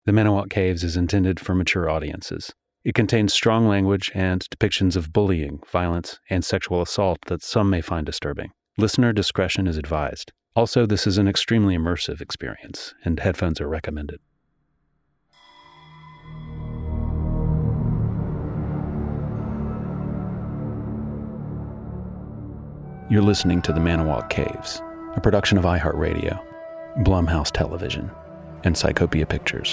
The Manawa Caves is intended for mature audiences. It contains strong language and depictions of bullying, violence, and sexual assault that some may find disturbing. Listener discretion is advised. Also, this is an extremely immersive experience, and headphones are recommended. You're listening to The Manawa Caves, a production of iHeartRadio, Blumhouse Television, and Psychopia Pictures.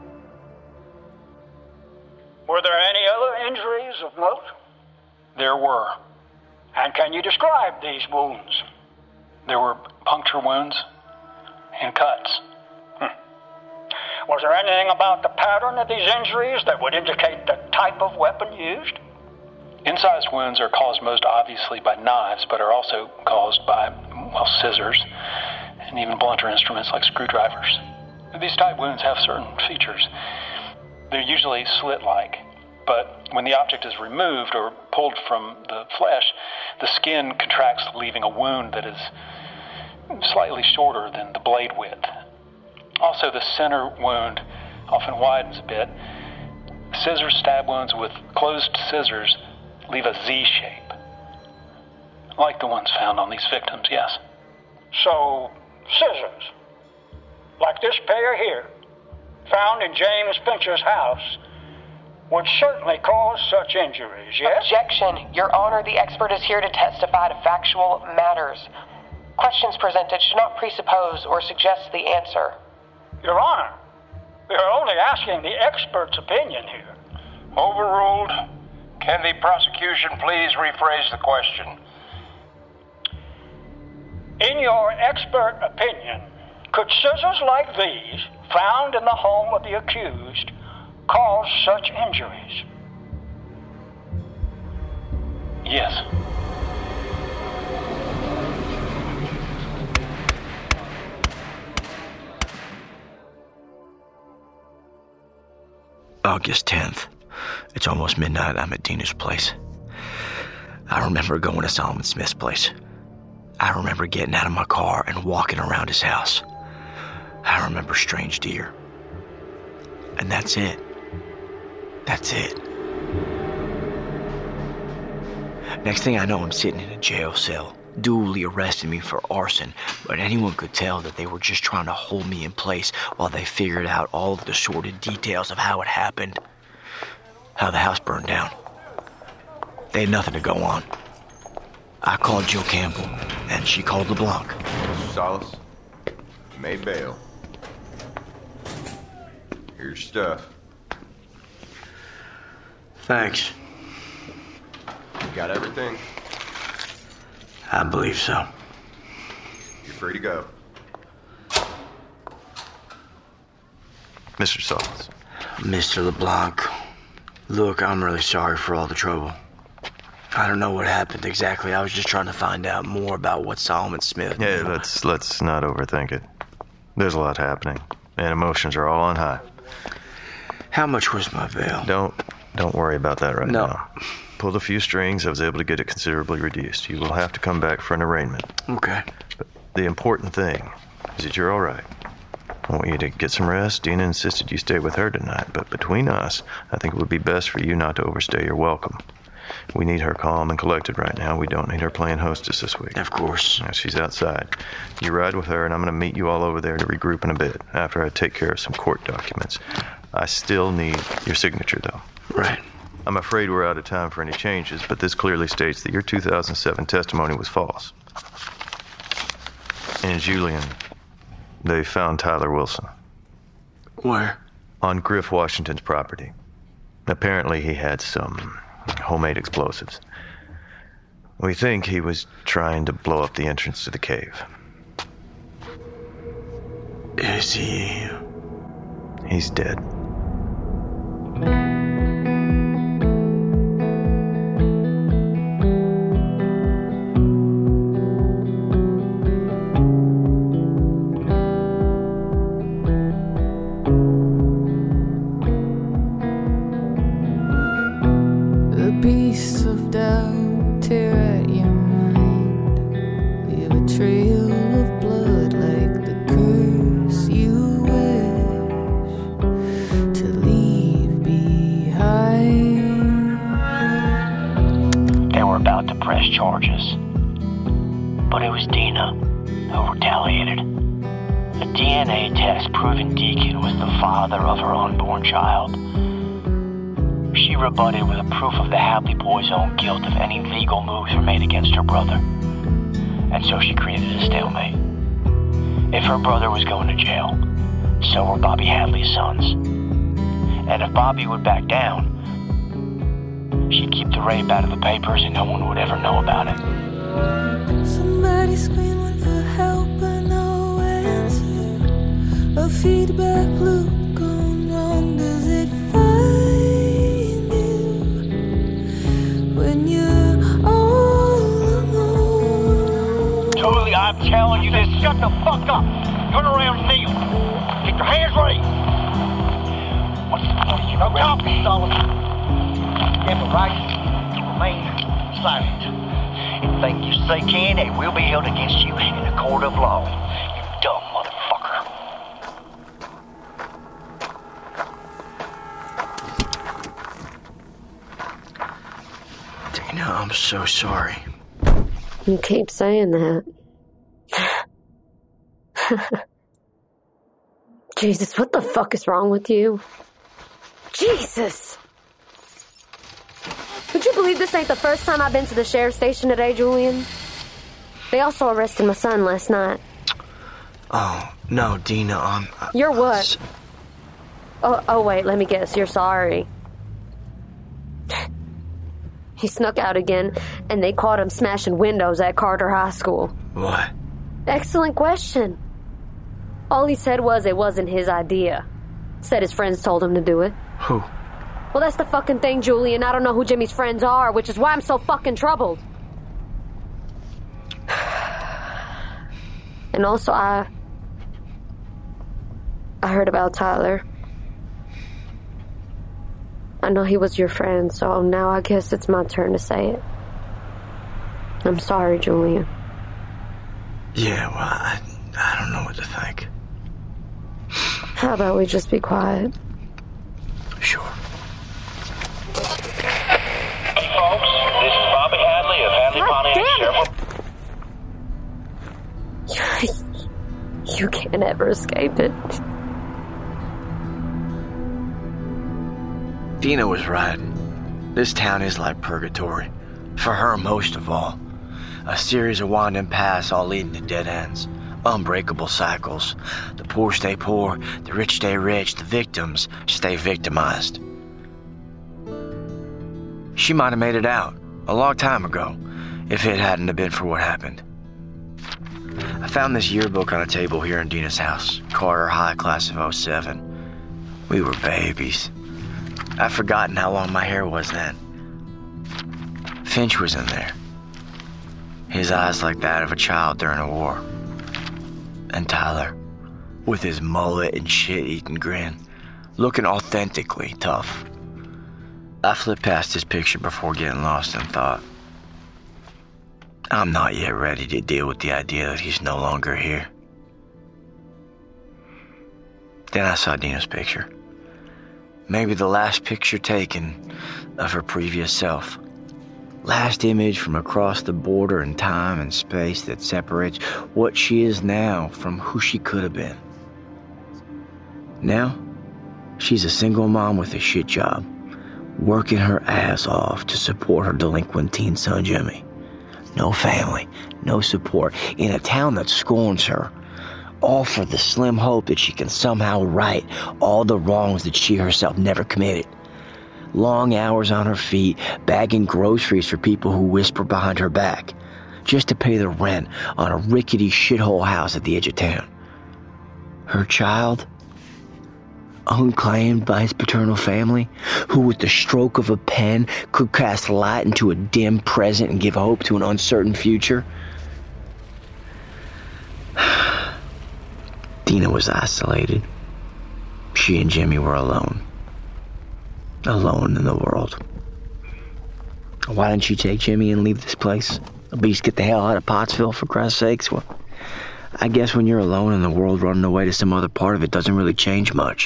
Were there any other injuries of note? There were. And can you describe these wounds? There were puncture wounds and cuts. Was there anything about the pattern of these injuries that would indicate the type of weapon used? Incised wounds are caused most obviously by knives, but are also caused by, scissors and even blunter instruments like screwdrivers. These type wounds have certain features. They're usually slit-like, but when the object is removed or pulled from the flesh, the skin contracts, leaving a wound that is slightly shorter than the blade width. Also, the center wound often widens a bit. Scissor stab wounds with closed scissors leave a Z shape, like the ones found on these victims, yes. So, scissors, like this pair here, found in James Fincher's house, would certainly cause such injuries, yes? Objection. Your Honor, the expert is here to testify to factual matters. Questions presented should not presuppose or suggest the answer. Your Honor, we are only asking the expert's opinion here. Overruled. Can the prosecution please rephrase the question? In your expert opinion, could scissors like these, found in the home of the accused, cause such injuries? Yes. August 10th. It's almost midnight. I'm at Dina's place. I remember going to Solomon Smith's place. I remember getting out of my car and walking around his house. I remember strange deer. And that's it. That's it. Next thing I know, I'm sitting in a jail cell, duly arresting me for arson, but anyone could tell that they were just trying to hold me in place while they figured out all of the sordid details of how it happened. How the house burned down. They had nothing to go on. I called Jill Campbell, and she called LeBlanc. Solace, made bail. Here's your stuff. Thanks. You got everything? I believe so. You're free to go. Mr. Solace. Mr. LeBlanc, look, I'm really sorry for all the trouble. I don't know what happened exactly. I was just trying to find out more about what Solomon Smith... Yeah, let's not overthink it. There's a lot happening, and emotions are all on high. How much was my bail? Don't worry about that right now. Pulled a few strings. I was able to get it considerably reduced. You will have to come back for an arraignment. Okay. But the important thing is that you're all right. I want you to get some rest. Dina insisted you stay with her tonight, but between us, I think it would be best for you not to overstay your welcome. We need her calm and collected right now. We don't need her playing hostess this week. Of course. She's outside. You ride with her, and I'm going to meet you all over there to regroup in a bit, after I take care of some court documents. I still need your signature, though. Right. I'm afraid we're out of time for any changes, but this clearly states that your 2007 testimony was false. And Julian, they found Tyler Wilson. Where? On Griff Washington's property. Apparently he had some homemade explosives. We think he was trying to blow up the entrance to the cave. Is he... He's dead. beasts of doubt tear at your mind, leave a trail of blood like the curse you wish. charges. But it was Dina who retaliated. A DNA test proving Deacon was the father of her unborn child. She rebutted with a proof of the Hadley boys' own guilt if any legal moves were made against her brother. And so she created a stalemate. If her brother was going to jail, so were Bobby Hadley's sons. And if Bobby would back down, she'd keep the rape out of the papers and no one would ever know about it. Somebody screaming for help and no answer. A feedback loop gone wrong. Does it find you when you're all alone? Julie, I'm telling you this. Shut the fuck up. Turn around, kneel. Keep your hands raised. What are you? No talking, Sullivan. You have the right to remain silent. Anything you say can and will be held against you in a court of law. You dumb motherfucker. Dina, I'm so sorry. You keep saying that. Jesus, what the fuck is wrong with you? Jesus! Would you believe this ain't the first time I've been to the sheriff's station today, Julian? They also arrested my son last night. Oh, no, Dina, You're what? Oh, wait, let me guess. You're sorry. He snuck out again, and they caught him smashing windows at Carter High School. What? Excellent question. All he said was it wasn't his idea. Said his friends told him to do it. Who? Well, that's the fucking thing, Julian. I don't know who Jimmy's friends are, which is why I'm so fucking troubled. And also, I heard about Tyler. I know he was your friend, so now I guess it's my turn to say it. I'm sorry, Julian. Yeah, well, I don't know what to think. How about we just be quiet? Sure. Hey, folks, this is Bobby Hadley of Hadley Pontiac Sheriff. You can't ever escape it. Dina was right. This town is like purgatory. For her, most of all. A series of winding paths all leading to dead ends. Unbreakable cycles. The poor stay poor, the rich stay rich, the victims stay victimized. She might have made it out a long time ago if it hadn't have been for what happened. I found this yearbook on a table here in Dina's house. Carter High, class of 07. We were babies. I'd forgotten how long my hair was then. Finch was in there. His eyes like that of a child during a war. And Tyler, with his mullet and shit-eating grin, looking authentically tough. I flipped past his picture before getting lost in thought. I'm not yet ready to deal with the idea that he's no longer here. Then I saw Dina's picture. Maybe the last picture taken of her previous self. Last image from across the border in time and space that separates what she is now from who she could have been. Now, she's a single mom with a shit job, working her ass off to support her delinquent teen son Jimmy. No family, no support, in a town that scorns her. All for the slim hope that she can somehow right all the wrongs that she herself never committed. Long hours on her feet, bagging groceries for people who whisper behind her back, just to pay the rent on a rickety shithole house at the edge of town. Her child, unclaimed by his paternal family, who with the stroke of a pen could cast light into a dim present and give hope to an uncertain future. Dina was isolated. She and Jimmy were alone. Alone in the world. Why didn't she take Jimmy and leave this place? At least get the hell out of Pottsville, for Christ's sakes. Well, I guess when you're alone in the world, running away to some other part of it doesn't really change much.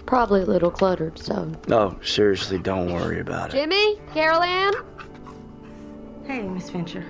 Probably a little cluttered, so... No, seriously, don't worry about it. Jimmy? Carol Ann? Hey, Miss Fincher.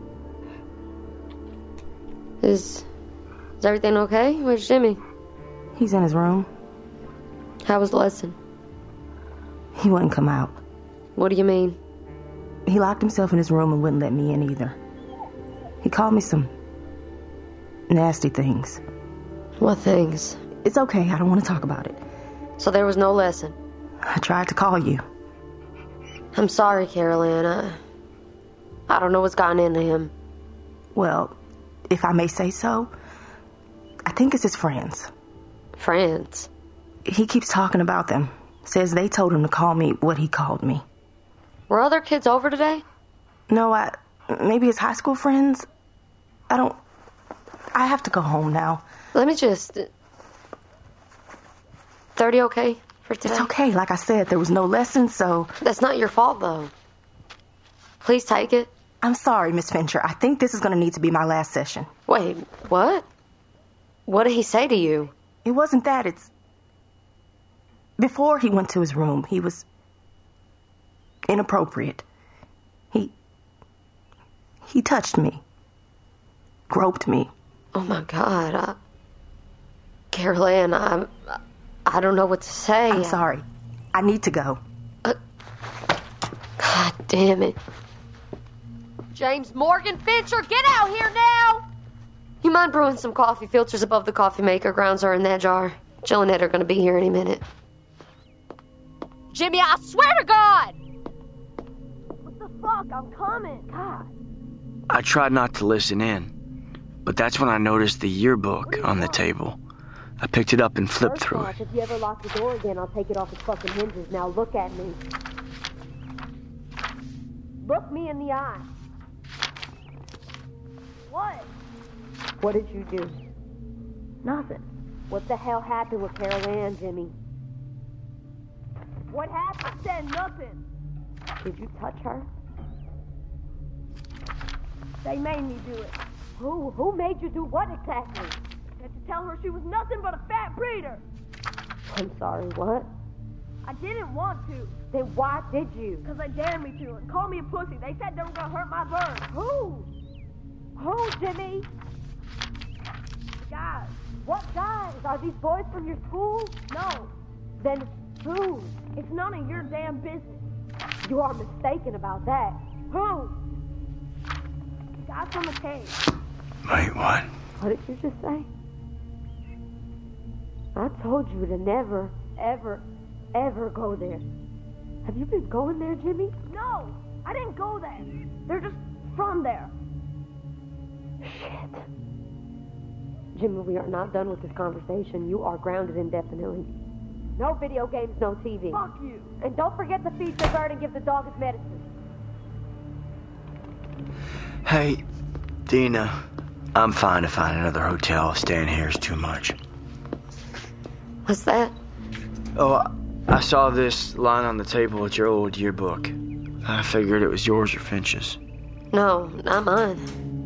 Is everything okay? Where's Jimmy? He's in his room. How was the lesson? He wouldn't come out. What do you mean? He locked himself in his room and wouldn't let me in either. He called me some nasty things. What things? It's okay, I don't want to talk about it. So there was no lesson? I tried to call you. I'm sorry, Carol Ann. I don't know what's gotten into him. Well, if I may say so, I think it's his friends. Friends? He keeps talking about them. Says they told him to call me what he called me. Were other kids over today? No, maybe his high school friends. I have to go home now. Let me just... 30 okay for today? It's okay. Like I said, there was no lesson, so... That's not your fault, though. Please take it. I'm sorry, Miss Fincher. I think this is going to need to be my last session. Wait, what? What did he say to you? It wasn't that. It's... Before he went to his room, he was... inappropriate. He touched me. Groped me. Oh, my God. Carol Ann, I don't know what to say. I'm sorry. I need to go. God damn it. James Morgan Fincher, get out here now! You mind brewing some coffee? Filters above the coffee maker. Grounds are in that jar. Jill and Ed are going to be here any minute. Jimmy, I swear to God! What the fuck? I'm coming. God. I tried not to listen in, but that's when I noticed the yearbook on the table. I picked it up and flipped through it. If you ever lock the door again, I'll take it off its fucking hinges. Now look at me. Look me in the eye. What? What did you do? Nothing. What the hell happened with Carol Ann, Jimmy? What happened? I said nothing. Did you touch her? They made me do it. Who? Who made you do what exactly? Had to tell her she was nothing but a fat breeder. I'm sorry, what? I didn't want to. Then why did you? Because they dared me to and called me a pussy. They said they were going to hurt my bird. Who? Who, Jimmy? The guys. What guys? Are these boys from your school? No. Then who? It's none of your damn business. You are mistaken about that. Who? The guys from the cave. Wait, what? What did you just say? I told you to never, ever, ever go there. Have you been going there, Jimmy? No, I didn't go there. They're just from there. Shit. Jimmy, we are not done with this conversation. You are grounded indefinitely. No video games, no TV. Fuck you. And don't forget to feed your bird and give the dog its medicine. Hey, Dina, I'm fine to find another hotel. Staying here is too much. What's that? Oh, I saw this line on the table with your old yearbook. I figured it was yours or Finch's. No, not mine.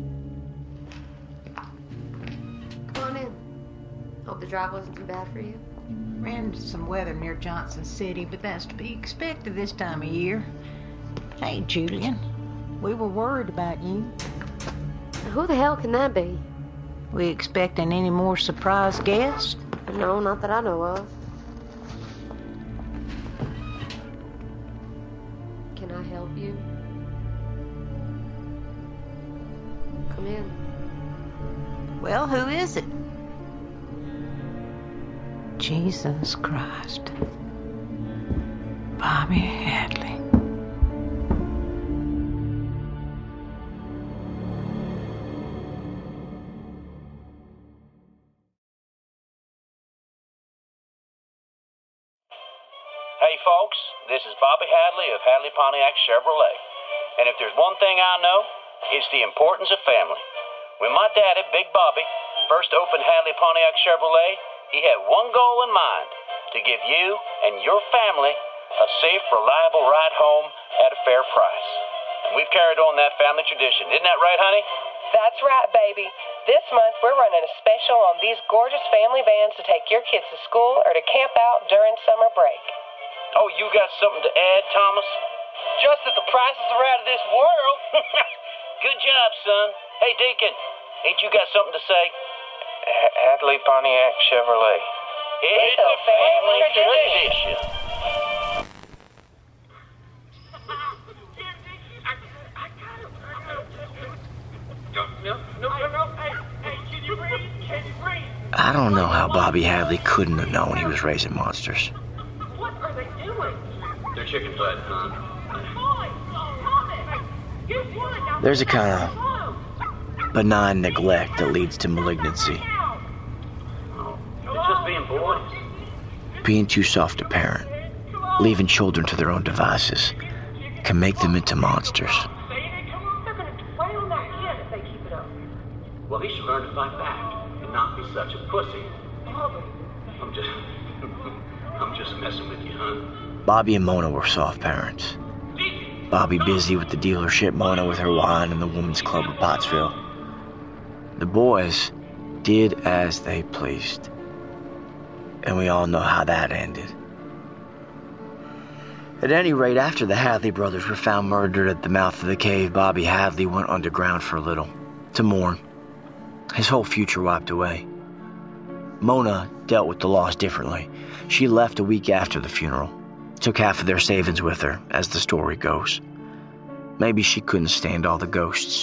Come on in. Hope the drive wasn't too bad for you. Ran into some weather near Johnson City, but that's to be expected this time of year. Hey, Julian, we were worried about you. Who the hell can that be? We expecting any more surprise guests? No, not that I know of. Can I help you? Come in. Well, who is it? Jesus Christ. Bobby Hadley. Hey folks, this is Bobby Hadley of Hadley Pontiac Chevrolet. And if there's one thing I know, it's the importance of family. When my daddy, Big Bobby, first opened Hadley Pontiac Chevrolet, he had one goal in mind, to give you and your family a safe, reliable ride home at a fair price. And we've carried on that family tradition. Isn't that right, honey? That's right, baby. This month we're running a special special on these gorgeous family vans to take your kids to school or to camp out during summer break. Oh, you got something to add, Thomas? Just that the prices are out of this world. Good job, son. Hey, Deacon, ain't you got something to say? Hadley Pontiac Chevrolet. It's a family tradition. I don't know how Bobby Hadley couldn't have known he was raising monsters. What are they doing? They're chicken butt, huh? There's a kind of benign neglect that leads to malignancy. They're just being boys. Being too soft to parent, leaving children to their own devices, can make them into monsters. Well, he should learn to fight back and not be such a pussy. I'm just messing with you, hon. Bobby and Mona were soft parents. Bobby busy with the dealership, Mona with her wine and the women's club of Pottsville. The boys did as they pleased. And we all know how that ended. At any rate, after the Hadley brothers were found murdered at the mouth of the cave, Bobby Hadley went underground for a little, to mourn. His whole future wiped away. Mona dealt with the loss differently. She left a week after the funeral. Took half of their savings with her, as the story goes. Maybe she couldn't stand all the ghosts.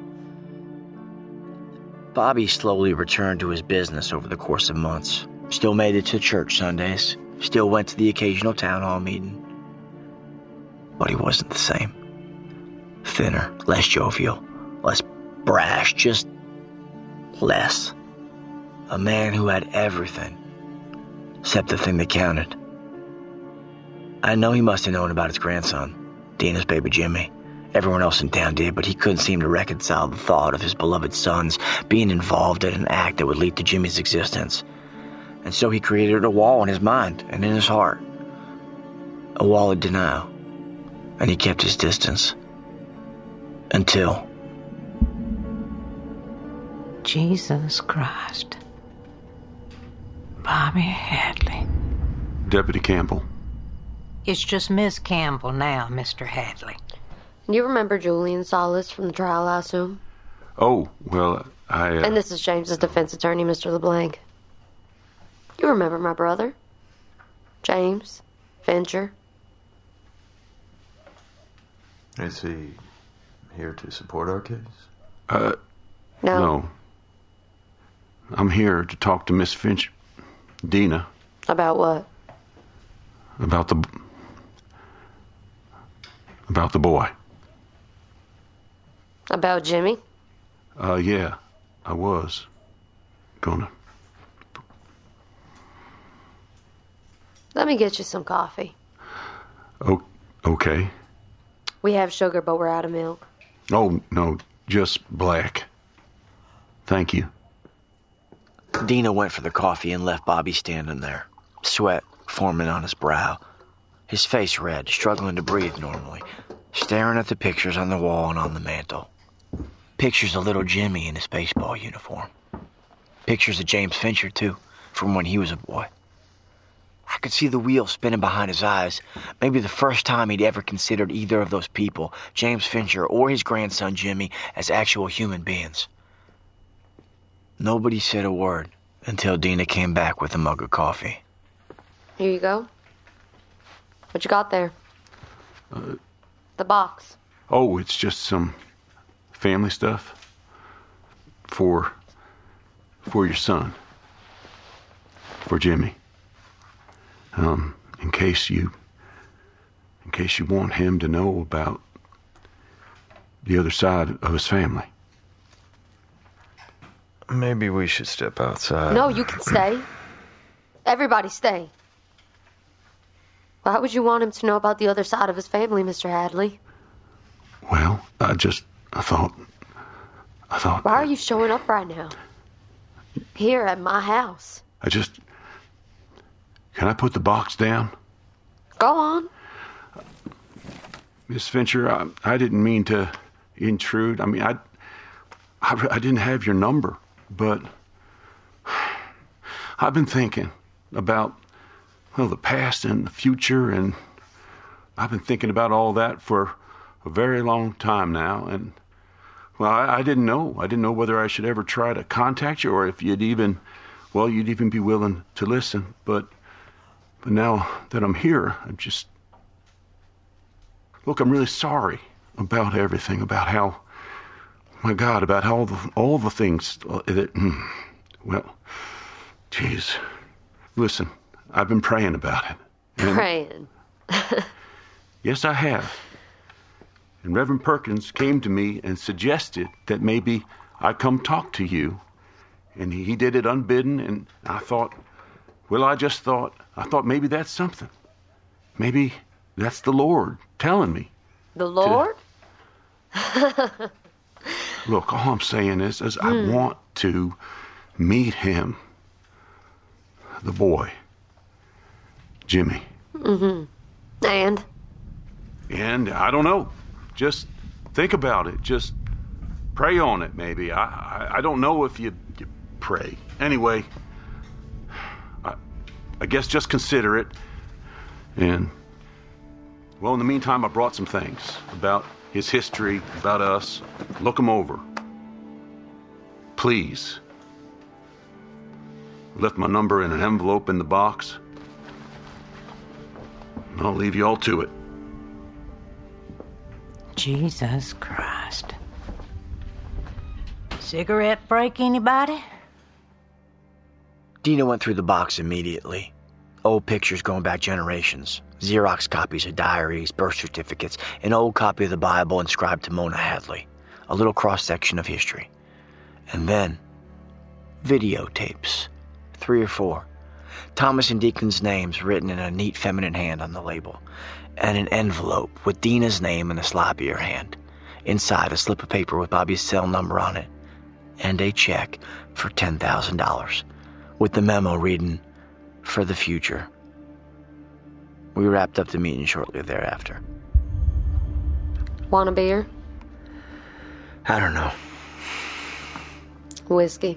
Bobby slowly returned to his business over the course of months. Still made it to church Sundays. Still went to the occasional town hall meeting. But he wasn't the same. Thinner, less jovial, less brash, just less. A man who had everything, except the thing that counted. I know he must have known about his grandson, Dina's baby Jimmy. Everyone else in town did, but he couldn't seem to reconcile the thought of his beloved sons being involved in an act that would lead to Jimmy's existence. And so he created a wall in his mind and in his heart. A wall of denial. And he kept his distance. Until... Jesus Christ. Bobby Hadley. Deputy Campbell. It's just Miss Campbell now, Mr. Hadley. You remember Julian Salas from the trial, I assume? Oh, well, I... And this is James's defense attorney, Mr. LeBlanc. You remember my brother? James Fincher. Is he here to support our case? No. I'm here to talk to Miss Finch, Dina. About what? About the boy. About Jimmy? Yeah, I was gonna. Let me get you some coffee. Oh, okay. We have sugar, but we're out of milk. Oh, no, just black. Thank you. Dina went for the coffee and left Bobby standing there, sweat forming on his brow, his face red, struggling to breathe normally, staring at the pictures on the wall and on the mantel. Pictures of little Jimmy in his baseball uniform. Pictures of James Fincher, too, from when he was a boy. I could see the wheel spinning behind his eyes, maybe the first time he'd ever considered either of those people, James Fincher or his grandson Jimmy, as actual human beings. Nobody said a word until Dina came back with a mug of coffee. Here you go. What you got there? The box. Oh, it's just some family stuff for your son, for Jimmy. In case you want him to know about the other side of his family. Maybe we should step outside. No, you can stay. Everybody stay. Why would you want him to know about the other side of his family, Mr. Hadley? Well, I thought... Why are you showing up right now? Here at my house. Can I put the box down? Go on. Miss Fincher, I didn't mean to intrude. I mean, I didn't have your number, but I've been thinking about, well, the past and the future, and I've been thinking about all that for a very long time now, and, well, I didn't know. I didn't know whether I should ever try to contact you or if you'd even be willing to listen, but now that I'm here, Look, I'm really sorry about everything, about how, my God, about how all the things that, well, geez. Listen, I've been praying about it. Praying? Yes, I have. And Reverend Perkins came to me and suggested that maybe I come talk to you. And he did it unbidden, and I thought maybe that's something. Maybe that's the Lord telling me. The Lord? Look, all I'm saying is I want to meet him. The boy. Jimmy. Mm-hmm. And I don't know. Just think about it. Just pray on it, maybe. I don't know if you pray. Anyway, I guess just consider it. And, well, in the meantime, I brought some things about his history, about us. Look them over. Please. Left my number in an envelope in the box. I'll leave you all to it. Jesus Christ. Cigarette break, anybody? Dina went through the box immediately. Old pictures going back generations. Xerox copies of diaries, birth certificates, an old copy of the Bible inscribed to Mona Hadley. A little cross-section of history. And then, videotapes. 3 or 4. Thomas and Deacon's names written in a neat feminine hand on the label. And an envelope with Dina's name in the sloppier hand. Inside, a slip of paper with Bobby's cell number on it. And a check for $10,000. With the memo reading, "For the future." We wrapped up the meeting shortly thereafter. Want a beer? I don't know. Whiskey?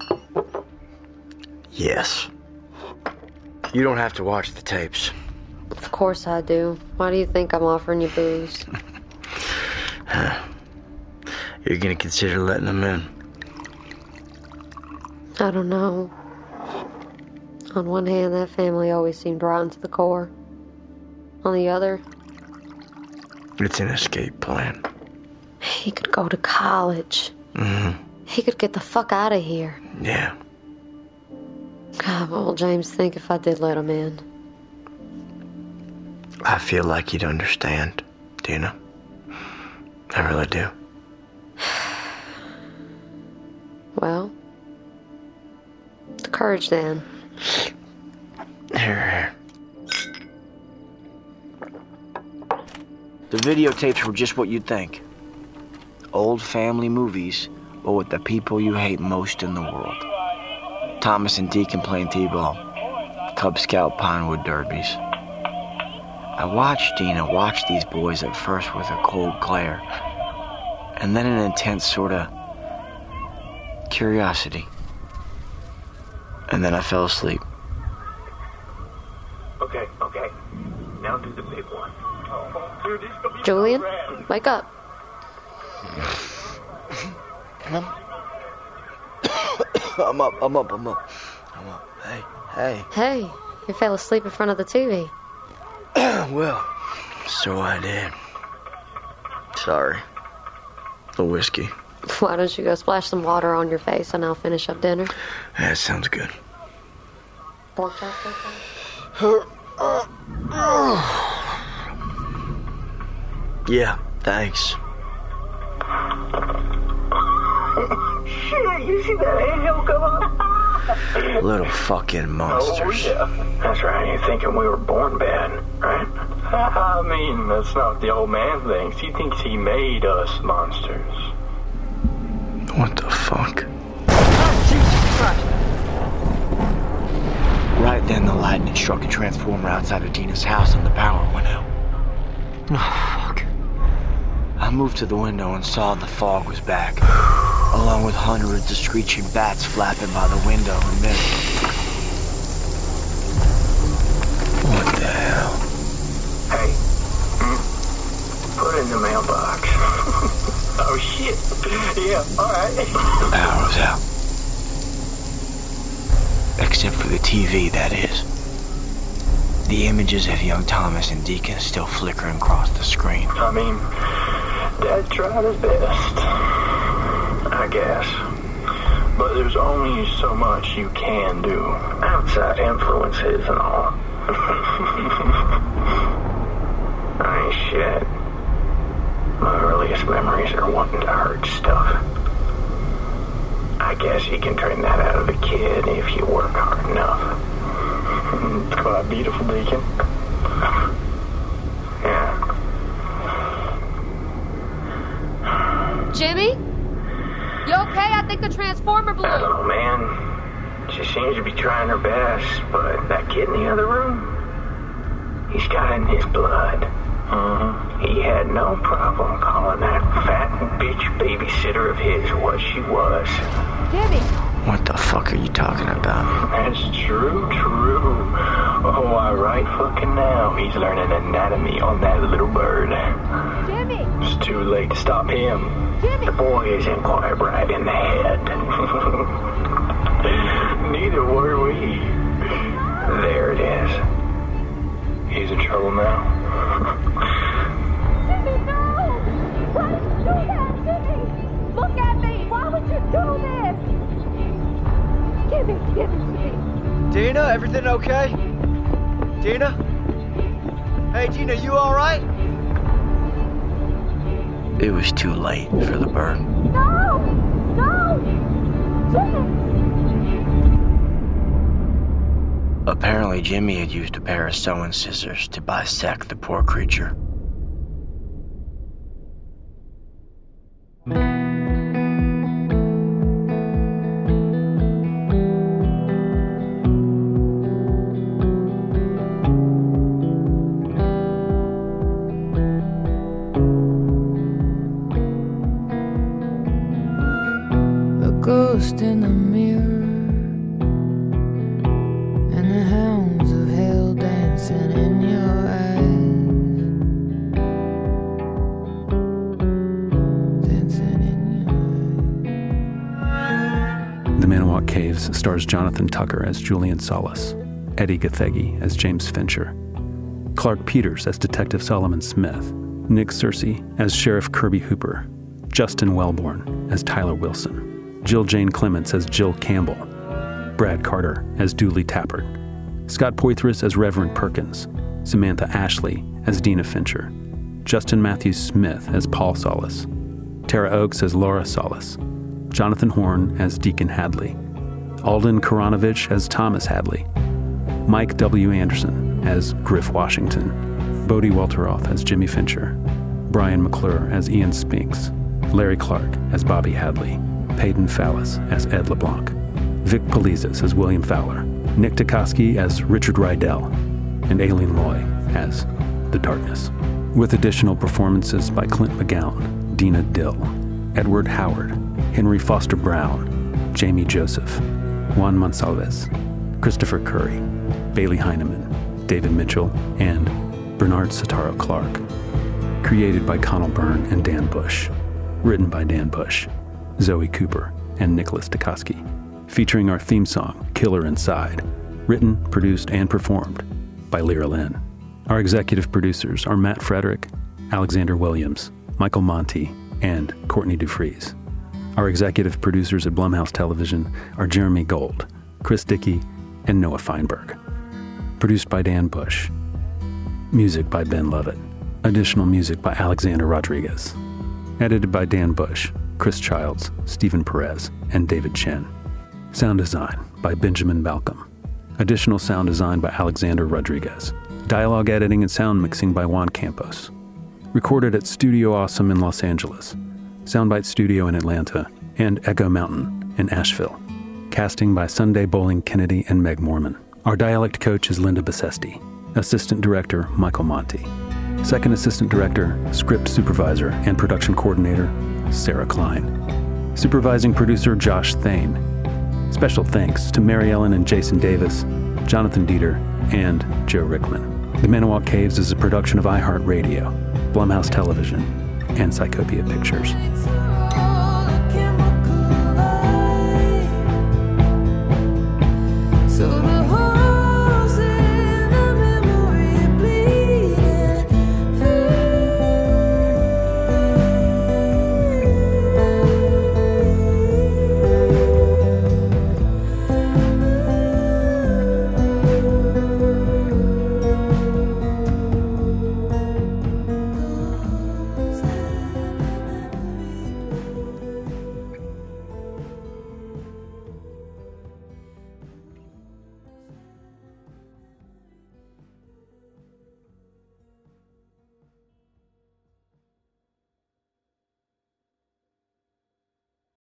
Yes. You don't have to watch the tapes. Of course I do. Why do you think I'm offering you booze? You're gonna consider letting them in? I don't know. On one hand, that family always seemed rotten to the core. On the other, it's an escape plan. He could go to college. Mm-hmm. He could get the fuck out of here. Yeah. God, what will James think if I did let him in? I feel like you'd understand, Dina. I really do. Well, the courage then. Here. The videotapes were just what you'd think. Old family movies, but with the people you hate most in the world. Thomas and Deacon playing t-ball. Cub Scout Pinewood derbies. I watched Dina watch these boys at first with a cold glare, and then an intense sort of curiosity. And then I fell asleep. Okay. Now do the big one. Julian, wake up. I'm up. Hey. You fell asleep in front of the TV. Well, so I did. Sorry. The whiskey. Why don't you go splash some water on your face and I'll finish up dinner? That sounds good. Pork chop, okay? Yeah, thanks. Shit, you see that angel come up? Little fucking monsters. Oh, yeah. That's right, you're thinking we were born bad, right? I mean, that's not what the old man thinks. He thinks he made us monsters. What the fuck? Oh, Jesus Christ! Right then, the lightning struck a transformer outside of Dina's house and the power went out. Oh, fuck. I moved to the window and saw the fog was back, along with hundreds of screeching bats flapping by the window, and then the hell? Hey. Put it in the mailbox. Oh, shit. Yeah, alright. The power was out. Except for the TV, that is. The images of young Thomas and Deacon still flickering across the screen. I mean, Dad tried his best, I guess. But there's only so much you can do. Outside influences and all. I ain't shit. My earliest memories are wanting to hurt stuff. I guess you can turn that out of a kid if you work hard enough. It's quite beautiful, Deacon. Yeah. Jimmy? You okay? I think the transformer blew. I don't know, man. She seems to be trying her best, but that kid in the other room, he's got it in his blood. He had no problem calling that fat bitch babysitter of his what she was. Jimmy! What the fuck are you talking about? That's true. Oh, I right fucking now. He's learning anatomy on that little bird. Jimmy! It's too late to stop him. Jimmy! The boy isn't quite right in the head. Neither were we. There it is. He's in trouble now. Jimmy, no! Why did you do that, Jimmy? Look at me! Why would you do this? Give it to me. Dina, everything okay? Dina? Hey, Dina, you alright? It was too late for the bird. No! Jimmy! Apparently, Jimmy had used a pair of sewing scissors to bisect the poor creature. A ghost in the mirror, and the hounds of hell dancing in your eyes, dancing in your eyes. The Manawa Caves stars Jonathan Tucker as Julian Salas, Eddie Gathegi as James Fincher, Clark Peters as Detective Solomon Smith, Nick Searcy as Sheriff Kirby Hooper, Justin Wellborn as Tyler Wilson, Jill Jane Clements as Jill Campbell, Brad Carter as Dooley Tappert, Scott Poitras as Reverend Perkins, Samantha Ashley as Dina Fincher, Justin Matthews Smith as Paul Salas, Tara Oakes as Laura Salas, Jonathan Horn as Deacon Hadley, Alden Karanovich as Thomas Hadley, Mike W. Anderson as Griff Washington, Bodie Welteroth as Jimmy Fincher, Brian McClure as Ian Spinks, Larry Clark as Bobby Hadley, Peyton Fallis as Ed LeBlanc, Vic Polizas as William Fowler, Nick Tukoski as Richard Rydell, and Aileen Loy as The Darkness, with additional performances by Clint McGowan, Dina Dill, Edward Howard, Henry Foster Brown, Jamie Joseph, Juan Monsalves, Christopher Curry, Bailey Heineman, David Mitchell, and Bernard Sotaro Clark. Created by Connell Byrne and Dan Bush. Written by Dan Bush, Zoe Cooper, and Nicholas Tukoski. Featuring our theme song, Killer Inside. Written, produced, and performed by Lyra Lynn. Our executive producers are Matt Frederick, Alexander Williams, Michael Monty, and Courtney DeFries. Our executive producers at Blumhouse Television are Jeremy Gold, Chris Dickey, and Noah Feinberg. Produced by Dan Bush. Music by Ben Lovett. Additional music by Alexander Rodriguez. Edited by Dan Bush, Chris Childs, Stephen Perez, and David Chen. Sound design by Benjamin Balcom. Additional sound design by Alexander Rodriguez. Dialogue editing and sound mixing by Juan Campos. Recorded at Studio Awesome in Los Angeles, Soundbite Studio in Atlanta, and Echo Mountain in Asheville. Casting by Sunday Bowling Kennedy and Meg Morman. Our dialect coach is Linda Basesti. Assistant Director, Michael Monty. Second Assistant Director, Script Supervisor, and Production Coordinator, Sarah Klein. Supervising Producer, Josh Thane. Special thanks to Mary Ellen and Jason Davis, Jonathan Dieter, and Joe Rickman. The Manawa Caves is a production of iHeartRadio, Blumhouse Television, and Psychopia Pictures.